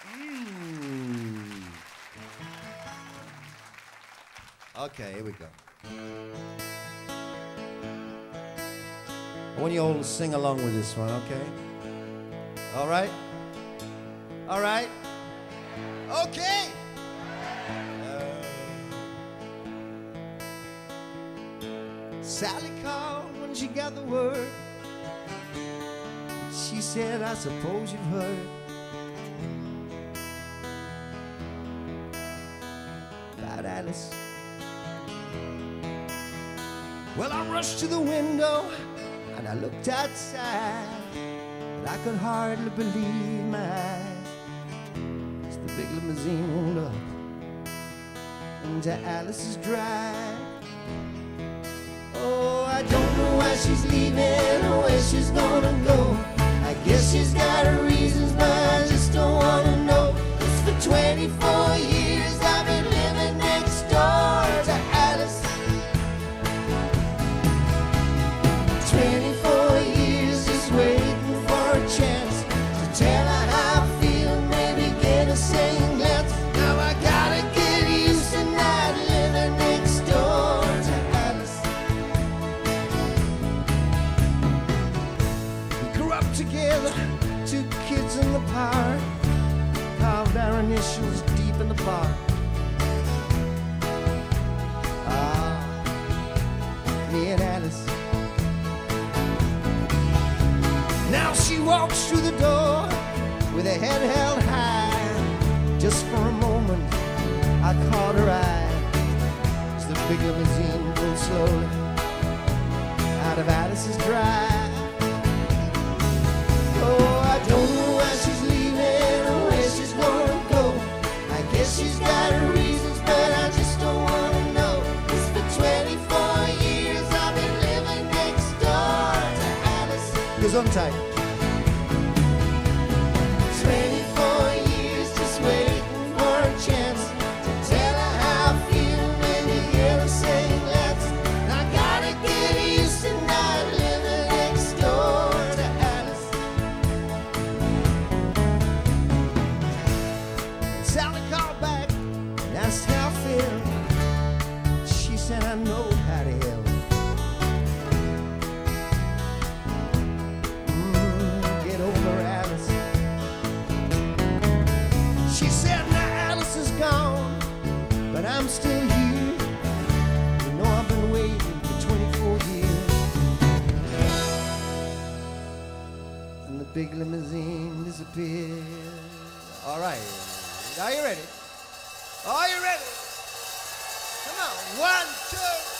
Okay, here we go. I want you all to sing along with this one, okay? All right? All right? Okay! Sally called when she got the word. She said, I suppose you've heard about Alice. Well, I rushed to the window and I looked outside, but I could hardly believe my eyes as the big limousine rolled up into Alice's drive. Oh, I don't know why she's leaving or where she's gonna go. I guess she's got her reasons, but I just don't wanna know. 'Cause for 24 years I've been living next door to Alice. 24 years just waiting for a chance to tell her how I feel, maybe get a second glance. Now I gotta get used to not living next door to Alice. We grew up together, 2 kids in the park, carved our initials deep in the bark. Ah, me and Alice. Now she walks through the door with her head held high. Just for a moment I caught her eye as the big limousine drove slowly out of Alice's drive. Oh, I don't know why she's leaving or where she's gonna go. I guess she's got her reasons, but I just don't wanna know. 'Cause for 24 years I've been living next door to Alice. Goes on tight. 24 years just waiting for a chance to tell her how I feel, maybe get a second glance. And I gotta get used to not living next door to Alice. And Sally called back and asked how I feel. She said, I know how to help. Get over Alice. She said, now Alice is gone, but I'm still here. You know I've been waiting for 24 years. And the big limousine disappeared. All right, are you ready? Are you ready? Come on, 1, 2.